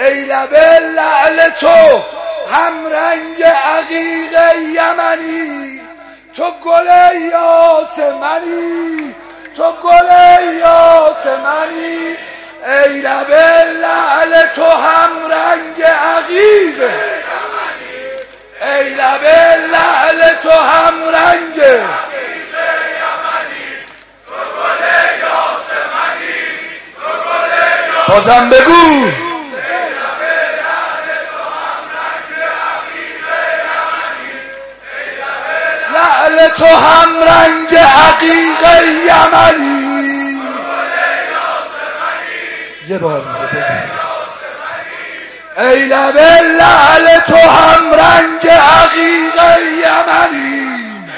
ای لب لعل تو همرنگ عقیق یمنی، تو گل یاسمنی، تو گل یاسمنی. ای لب لعل تو همرنگ عقیق یمنی، ای لب لعل تو همرنگ یمنی، تو گل یاسمنی، تو گل یاسمنی. بازم بگو لعل تو همرنگ عقیق یمنی. یه بار بگو ای لب لعل تو همرنگ عقیق یمنی،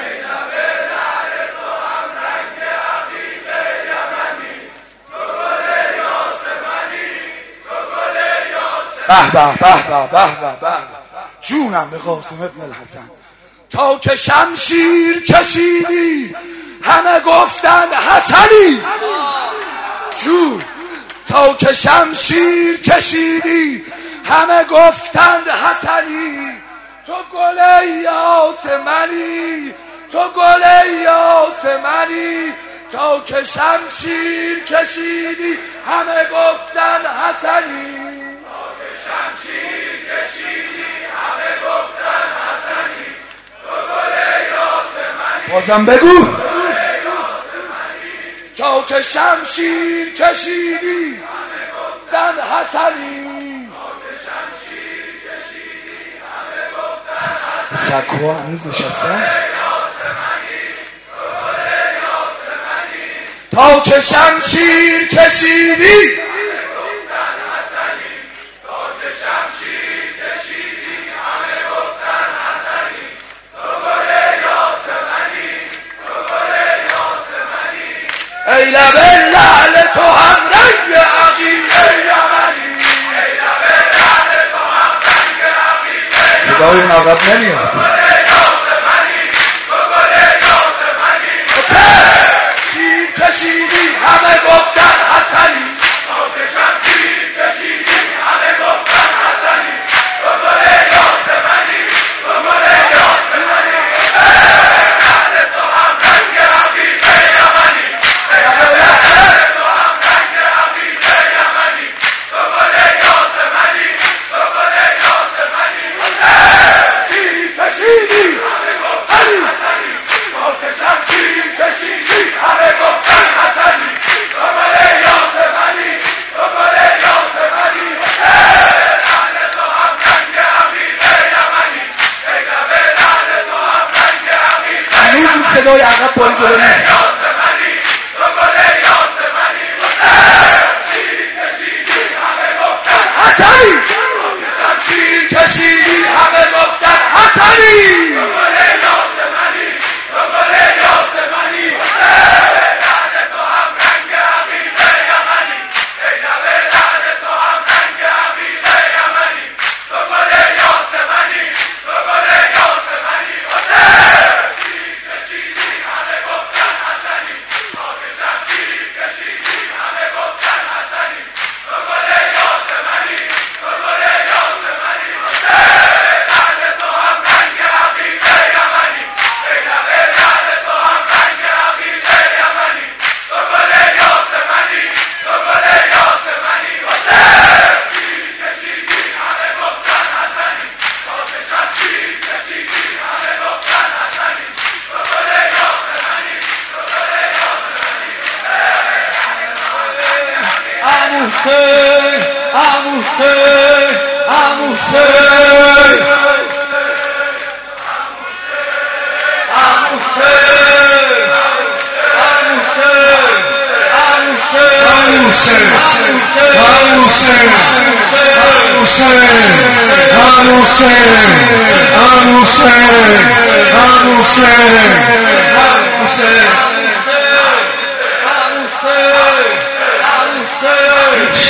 به به به به به به جونم به قاسم ابن الحسن. تا که شمشیر کشیدی همه گفتند حسنی، جون تا که شمشیر کشیدی همه گفتند حسنی، تو گل یاسمنی، تو گل یاسمنی. تا که شمشیر کشیدی همه گفتند حسنی، تا که شمشیر کشیدی همه گفتند حسنی، تو گل یاسمنی. بازم بگو تا که شمشیر کشیدی همه گفتند حسنی، تا که شمشیر کشیدی همه گفتند حسنی. سکوها هنوز نشستن. تا که شمشیر کشیدی همه گفتند حسنی، تا که شمشیر کشیدی همه گفتند حسنی، تو گل یاسمنی، تو گل یاسمنی. ای لب لعل تو همرنگ عقیق یمنی، ای لب لعل تو همرنگ عقیق یمنی. صدای اون عقب نمیاد. کشیدی همه گفتن حسنی، تا که شمشیر کشیدی همه گفتن حسنی، تو گل یاسمنی، تو گل یاسمنی. لعل تو همرنگ عقیق یمنی، لعل تو همرنگ عقیق یمنی، تو گل یاسمنی، تو گل یاسمنی. شمشیر کشیدی همه گفتن حسنی، تا که شمشیر کشیدی همه گفتن حسنی، تو گل یاسمنی، تو گل یاسمنی. لعل تو همرنگ عقیق یمنی، ای لب لعل تو همرنگ عقیق یمنی. هنوز این صدای عقب با این جلو نیست. یاسمنی، تو گل یاسمنی. شمشیر کشیدی همه گفتن حسنی، تا که شمشیر کشیدی همه گفتن حسنی، تو گل یاسمنی، تو گل یاسمنی. لعل تو همرنگ عقیق یمنی، ای لب لعل تو همرنگ عقیق یمنی، تو گل یاسمنی، تو گل یاسمنی. شمشیر کشیدی همه گفتن حسنی، تا که شمشیر کشیدی همه گفتن حسنی، تو گل یاسمنی، تو گل یاسمنی. لعل تو همرنگ عقیق یمنی، ای لب لعل تو همرنگ عقیق یمنی، تو گل یاسمنی، تو گل یاسمنی. شمشیر کشیدی همه گفتن حسنی، تا که شمشیر کشیدی همه گفتن حسنی، تو گل یاسمنی، تو گل یاسمنی. عمو حسین، عمو حسین، عمو حسین، عمو حسین، عمو حسین،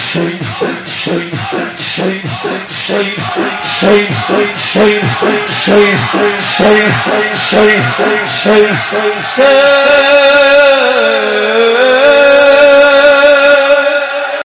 Say